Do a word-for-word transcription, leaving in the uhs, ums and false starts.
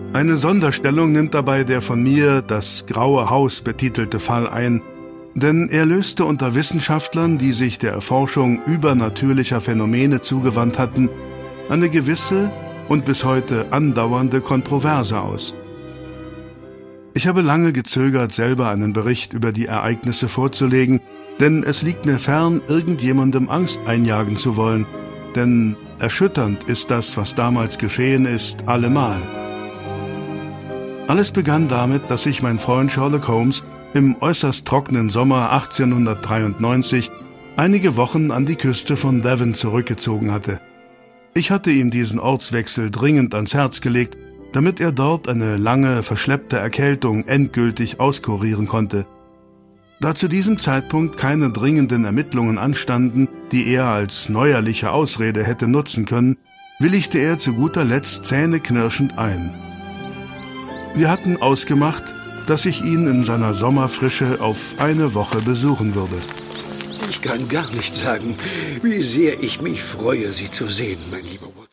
Eine Sonderstellung nimmt dabei der von mir das Graue Haus betitelte Fall ein, denn er löste unter Wissenschaftlern, die sich der Erforschung übernatürlicher Phänomene zugewandt hatten, eine gewisse und bis heute andauernde Kontroverse aus. Ich habe lange gezögert, selber einen Bericht über die Ereignisse vorzulegen, denn es liegt mir fern, irgendjemandem Angst einjagen zu wollen, denn erschütternd ist das, was damals geschehen ist, allemal. Alles begann damit, dass sich mein Freund Sherlock Holmes im äußerst trockenen Sommer achtzehnhundertdreiundneunzig einige Wochen an die Küste von Devon zurückgezogen hatte. Ich hatte ihm diesen Ortswechsel dringend ans Herz gelegt, damit er dort eine lange, verschleppte Erkältung endgültig auskurieren konnte. Da zu diesem Zeitpunkt keine dringenden Ermittlungen anstanden, die er als neuerliche Ausrede hätte nutzen können, willigte er zu guter Letzt zähneknirschend ein. Wir hatten ausgemacht, dass ich ihn in seiner Sommerfrische auf eine Woche besuchen würde. Ich kann gar nicht sagen, wie sehr ich mich freue, Sie zu sehen, mein lieber Watson.